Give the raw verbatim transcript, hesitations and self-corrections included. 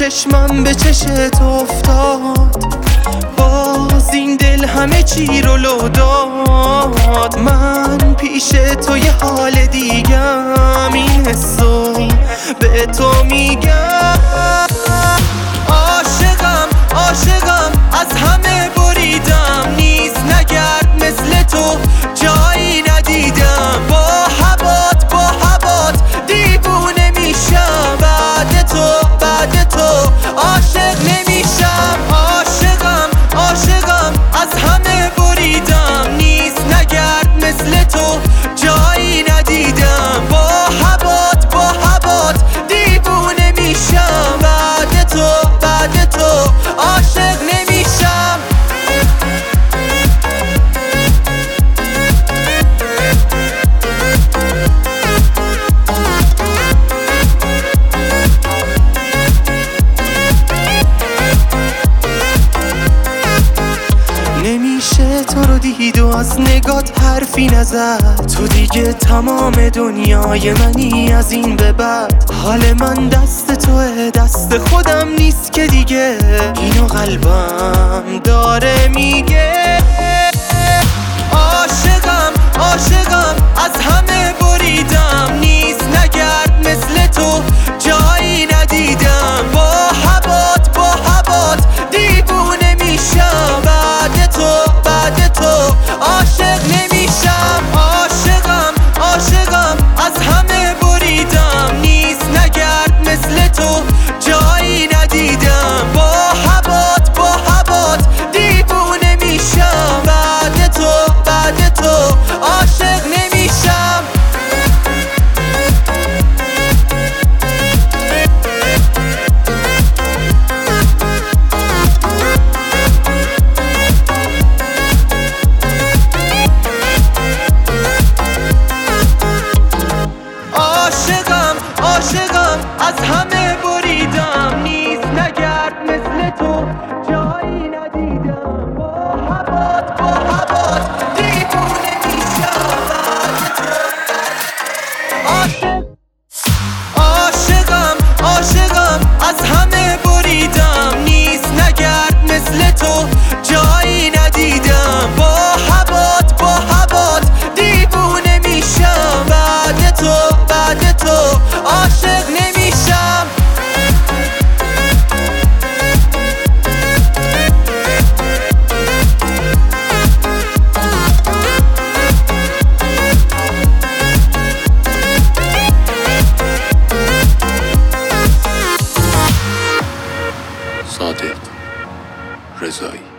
چشمم به چشت افتاد، باز این دل همه چی رو لو داد. من پیش تو یه حال دیگم، این حسو به تو میگم. عاشقم عاشقم از همه بریدم، نیست نگرد مثل تو جایی ندیدم. با هوات با هوات دیوونه میشم، بعد تو بعد تو عاشق نمیشم. عاشقم عاشقم از همه بریدم، نیست نگرد مثل تو جایی ندیدم. با هوات با هوات دیوونه میشم، بعد تو بعد تو عاشق نمیشم. نمیشه تو رو دید و از نگات حرفی نزد، تو دیگه تمام دنیای منی از این به بعد. حال من دست توه، دست خودم نیست که دیگه، اینو قلبم داره میگه. عاشقم عاشقم از همه بریدم، نیست نگرد مثل تو جایی ندیدم. با هوات با هوات دیوونه میشم، بعد تو بعد تو عاشق نمیشم. عاشقم عاشقم از همه بریدم، نیست نگرد مثل تو جایی ندیدم. با هوات با هوات دیوونه میشم، بعد تو بعد تو عاشق نمیشم. عاشقم عاشقم از همه بریدم، نیست نگرد مثل تو جایی ندیدم. با هوات با هوات دیوونه میشم، عاشق. عاشقم عاشقم از همه بریدم، نیست نگرد مثل تو جایی ندیدم. با هوات با هوات دیوونه میشم، بعد تو بعد تو عاشق نمیشم. صادق رضایی.